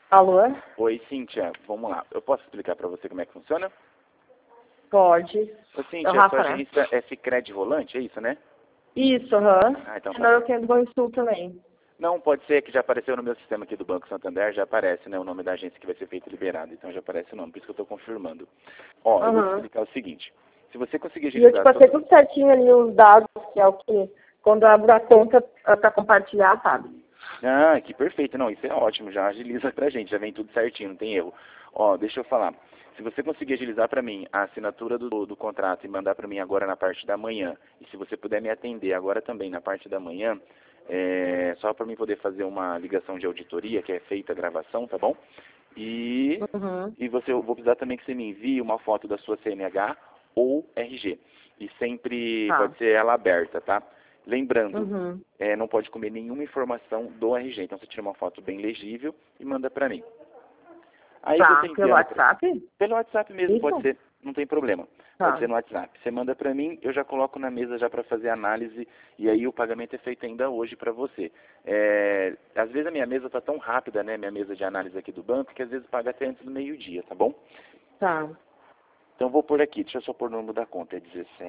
Alô? Oi, Cíntia, vamos lá. Eu posso explicar para você como é que funciona? Pode. Ô, É o Cíntia, a Rafa, sua né? agência é Sicredi Volante, é isso, né? Isso, aham. Ah, então tá Senão bom. eu quero do Banrisul também. Não, pode ser que já apareceu no meu sistema aqui do Banco Santander, já aparece, né, o nome da agência que vai ser feito liberado, então já aparece o nome, por isso que eu estou confirmando. Ó, eu vou te Aham. explicar o seguinte, se você conseguir E eu te agilizar passei todas... tudo certinho ali os dados, que é o que, quando eu abro a conta pra compartilhar, sabe? Ah, que perfeito, não, isso é ótimo, já agiliza pra gente, já vem tudo certinho, não tem erro. Ó, deixa eu falar, se você conseguir agilizar para mim a assinatura do contrato e mandar para mim agora na parte da manhã, e se você puder me atender agora também na parte da manhã, só para mim poder fazer uma ligação de auditoria, que é feita a gravação, tá bom? E, Uhum. eu vou precisar também que você me envie uma foto da sua CNH ou RG. E sempre Tá. pode ser ela aberta, tá? Lembrando, Uhum. não pode comer nenhuma informação do RG. Então você tira uma foto bem legível e manda pra mim. Aí você Tá. Pelo enviando WhatsApp? pelo WhatsApp mesmo, pode Isso? ser, não tem problema. Pode ser Tá. no WhatsApp. Você manda pra mim, eu já coloco na mesa já para fazer a análise e aí o pagamento é feito ainda hoje para você. Às vezes a minha mesa tá tão rápida, né, minha mesa de análise aqui do banco, que às vezes paga até antes do meio-dia, tá bom? Tá. Então vou por aqui, deixa eu só pôr o número da conta, é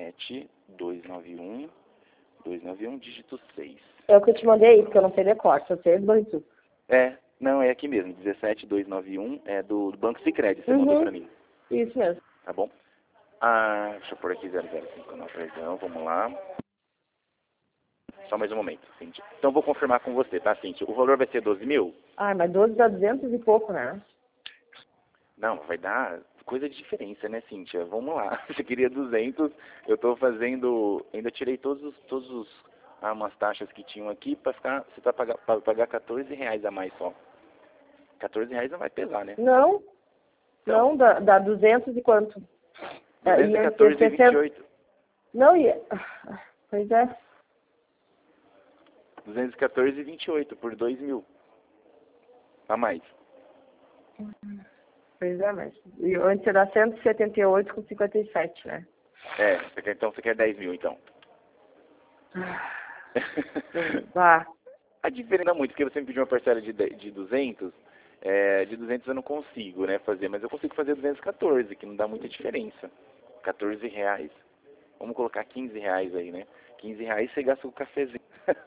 17 291 dígito 6. É o que eu te mandei, porque eu não sei decor, só sei do Banrisul. Não, é aqui mesmo, 17291 é do Banco Sicredi, você mandou pra Uhum. mim, Isso mesmo. tá bom? Deixa eu pôr aqui 0059, perdão, vamos lá. Só mais um momento, Cíntia. Então vou confirmar com você, tá, Cíntia? O valor vai ser 12 mil? Ai, mas 12 dá 200 e pouco, né? Não, vai dar coisa de diferença, né, Cíntia? Vamos lá. Você queria 200, eu tô fazendo... Ainda tirei umas taxas que tinham aqui pra ficar... Você vai pagar R$14 a mais só. R$14 não vai pesar, né? Não, Então, não, dá 200 e quanto? Ia ser 60. 214,28. Não ia. Pois é. 214,28 por 2 mil. A mais. Pois é, mas. E antes ia dar 178,57, né? Então você quer 10 mil, então. Vá. A diferença não é muito, porque você me pediu uma parcela de 200, de 200 eu não consigo, né, fazer, mas eu consigo fazer 214, que não dá muita diferença. R$14. Vamos colocar R$15 aí, né? R$15 você gasta com o cafezinho.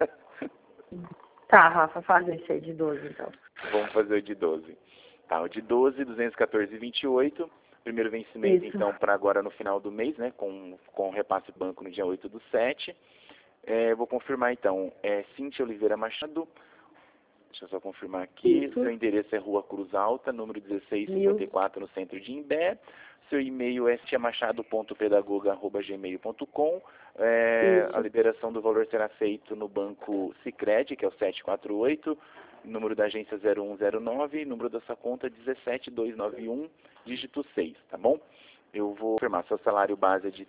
Tá, Rafa, faz esse aí de 12, então. Vamos fazer o de 12. Tá, o de 12, 214,28. Primeiro vencimento, Isso. então, para agora no final do mês, né, com repasse banco no dia 8/7. Vou confirmar, então, Cíntia Oliveira Machado. Deixa eu só confirmar aqui. Isso. Seu endereço é Rua Cruz Alta, número 1654, no centro de Imbé. Seu e-mail é ciamachado.pedagoga@gmail.com. A Isso. liberação do valor será feito no banco Sicredi, que é o 748, número da agência 0109, número da sua conta 17291, dígito 6, tá bom? Eu vou confirmar, seu salário base é de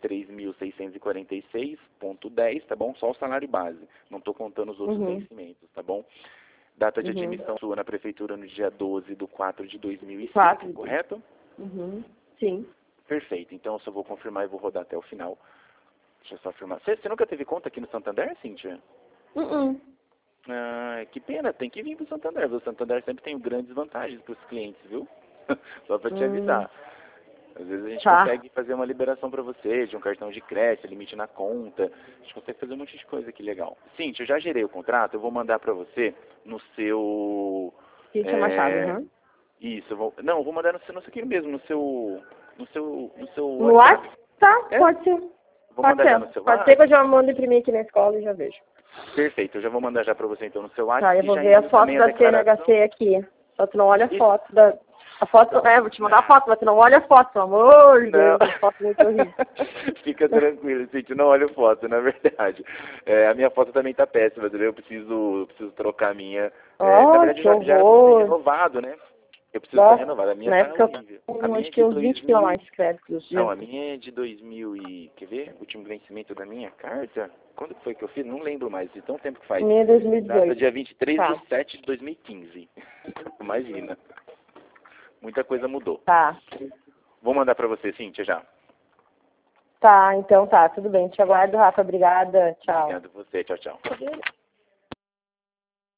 3.646,10, tá bom? Só o salário base, não estou contando os outros Uhum. vencimentos, tá bom? Data de Uhum. admissão sua na prefeitura no dia 12/4/2005, 4. correto? Uhum. Sim. Perfeito, então eu só vou confirmar e vou rodar até o final. Deixa eu só afirmar. Você nunca teve conta aqui no Santander, Cíntia? Uhum. Que pena, tem que vir pro Santander. O Santander sempre tem grandes vantagens para os clientes, viu? Só para te avisar. Às vezes a gente Tá. consegue fazer uma liberação para você, de um cartão de crédito, limite na conta. A gente consegue fazer um monte de coisa aqui legal. Cíntia, eu já gerei o contrato, eu vou mandar para você no seu... Cíntia Machado, uhum. Isso, eu vou mandar no seu aqui mesmo, no seu No WhatsApp. WhatsApp? Tá, É? pode ser. Vou Pode mandar já ser. no seu Pode ser que eu WhatsApp. já mando imprimir aqui na escola e já vejo. Perfeito, eu já vou mandar já para você então no seu Tá, WhatsApp eu e vou já ver as envio fotos também a da declaração. CNHC aqui. Só tu não olha a Isso. foto da... A foto, vou te mandar a foto, mas tu não olha a foto, pelo amor de Não. Deus, a foto é muito horrível. Fica tranquilo, gente, não olha foto, na verdade. A minha foto também tá péssima, entendeu? Eu preciso trocar a minha. Na Oh, verdade, que já era pra ter horror. renovado, né? Eu preciso estar Nossa, renovado. A minha na tá época eu horrível. A com minha acho é que de uns 20 quilos a 2000. mais de créditos. Não, a minha é de 2000 e... Quer ver? O último vencimento da minha carta? Quando que foi que eu fiz? Não lembro mais, de tão tempo que faz. Minha é Data 2018. dia 23 Tá, de 7 de 2015. Imagina. Muita coisa mudou. tá. Vou mandar pra você, Cíntia, já. Tá, então tá, tudo bem. Te aguardo, Rafa. Obrigada. Tchau. Obrigado a você. Tchau, tchau.